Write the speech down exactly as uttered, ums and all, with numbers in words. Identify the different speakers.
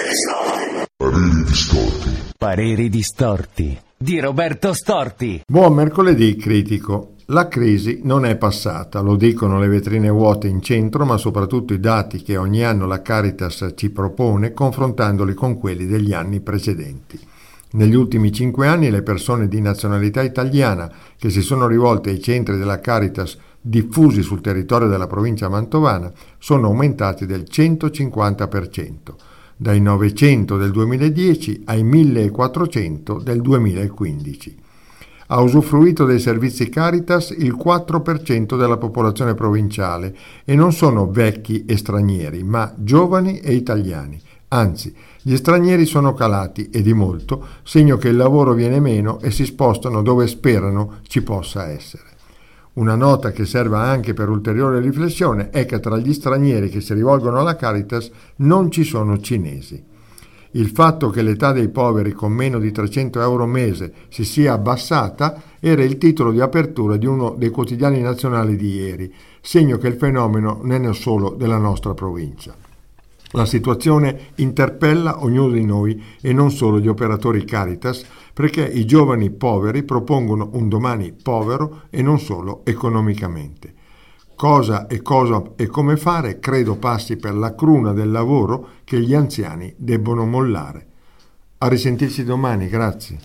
Speaker 1: Pareri distorti.
Speaker 2: Pareri distorti di Roberto Storti.
Speaker 3: Buon mercoledì critico. La crisi non è passata, lo dicono le vetrine vuote in centro, ma soprattutto i dati che ogni anno la Caritas ci propone confrontandoli con quelli degli anni precedenti. Negli ultimi cinque anni le persone di nazionalità italiana che si sono rivolte ai centri della Caritas diffusi sul territorio della provincia mantovana sono aumentati del centocinquanta per cento, dai novecento del duemiladieci ai millequattrocento del duemilaquindici. Ha usufruito dei servizi Caritas il quattro per cento della popolazione provinciale e non sono vecchi e stranieri, ma giovani e italiani. Anzi, gli stranieri sono calati e di molto, segno che il lavoro viene meno e si spostano dove sperano ci possa essere. Una nota che serve anche per ulteriore riflessione è che tra gli stranieri che si rivolgono alla Caritas non ci sono cinesi. Il fatto che l'età dei poveri con meno di trecento euro mese si sia abbassata era il titolo di apertura di uno dei quotidiani nazionali di ieri, segno che il fenomeno non è solo della nostra provincia. La situazione interpella ognuno di noi e non solo gli operatori Caritas, perché i giovani poveri propongono un domani povero e non solo economicamente. Cosa e cosa e come fare credo passi per la cruna del lavoro che gli anziani debbono mollare. A risentirci domani, grazie.